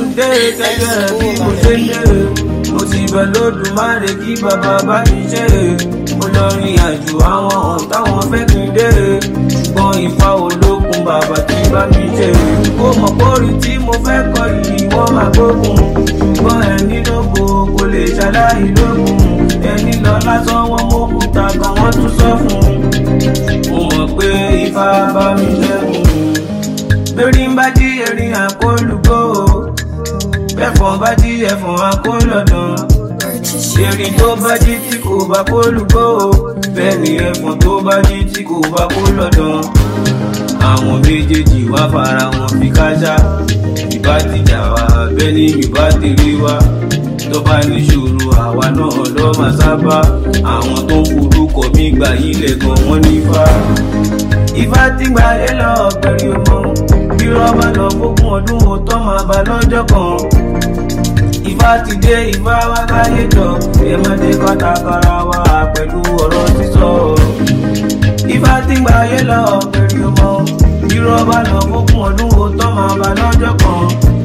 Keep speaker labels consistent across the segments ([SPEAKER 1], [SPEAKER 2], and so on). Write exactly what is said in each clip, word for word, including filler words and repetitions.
[SPEAKER 1] dé gẹ́gẹ́ bí mo ṣe ń dé. Mo ti bẹ̀ lódùmarè kí bàbá bá mi ṣe. Mo lọ rìn àjò àwọn ohun táwọn fẹ́ kí n dé. Ṣùgbọ́n Ifá olókun bàbá tí bá mi ṣe. Ó mọ̀ pórí tí mo fẹ́ kọ yìí wọ́n máa gbógun. Ṣùgbọ́n ẹni lógo kò lè ṣaláì lógun. Ẹni lọ lásán wọn mú òkúta kan wọ́n tún sọ fún un. Mo mọ̀ pé Ifá bá mi ṣẹ́gun. Bẹ́ẹ̀ni bá jí erin àkólùgbò. Bẹ́ẹ̀fọ̀n bá jí ẹ̀fọ̀n àkólọ̀dàn. Erin tó bá jí tí kò bá kólùgbò. Bẹ́ẹ̀ni ẹ̀fọ̀n tó bá jí tí kò bá kólọ̀dàn. Àwọn méjèèjì wá fara wọn fi kájá. Ìbá ti jà wá bẹ́ẹ̀ni ìbá tèrè wá. Tó bá níṣòro àwa náà ló máa sábà. Àwọn tó ń forúkọ mi gbà ilẹ̀ gan wọ́n nífà. Ifá tí gbà lé lọ bẹ̀rẹ̀ ọmọ. Bí rọ́bà lọ fókun ọdún ó tọ́ máa bá lọ́jọ́ kan. Ifá ti dé Ifá wá káyé jọ. Ẹ má dé kọ́tàkọ́ra wa pẹ̀lú ọ̀rọ̀ sísọ. Ifá tí gbà lé lọ bẹ̀rẹ̀ ọmọ. Bí rọ́bà lọ fókun ọdún ó tọ́ máa bá lọ́jọ́ kan.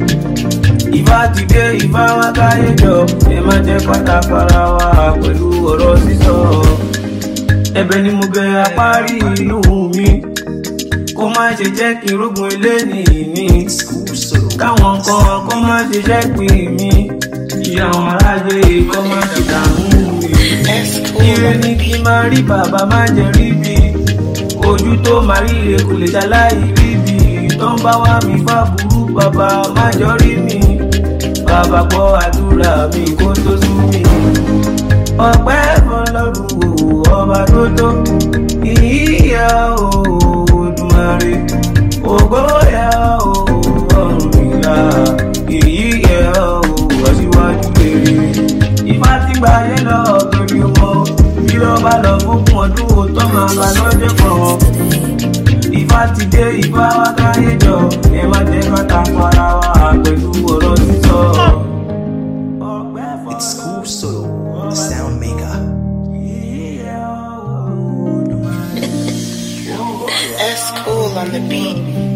[SPEAKER 1] Ifá ti dé Ifá wá káyé jọ. Ẹ má dé kọ́tàkọ́ra wa pẹ̀lú ọ̀rọ̀ sísọ. Ẹ̀bẹ̀ ni mo bẹ̀ apárí inú mi. Kó má ṣe jẹ́ kí n rógun eléyìí ní. Káwọn kan kó má ṣe jẹ́ pín mi. Ìyá àwọn aráyé kó má ṣe dààmú mi. Ire ni kí n máa rí bàbá má jẹ́ rí bí. Ojú tó máa rí ire kò lè ṣaláì rí bí. Tó ń bá wá mi fá burú bàbá má jọ rí mi. Bàbá gbọ́ àdúrà mi kó tó sú mi. Ọpẹ́ fọlọ́run o ọba tó tó. Ìyá o Olódùmarè. Ògo yẹ o ọ̀run ìlà. Ìyá o aṣíwájú rere. Ifá tí gbà yé lọ torí ọmọ. Bí rọ́bà lọ fókun ọdún ó tọ́ máa bá lọ́jọ́ kan. Ifá ti dé Ifá wá káyé jọ. Ẹ má jẹ́ kọ́ta para wa pẹ̀lú ọ̀rọ̀ sísọ.
[SPEAKER 2] It's School Solo, the sound maker.
[SPEAKER 3] S Cool on the beat.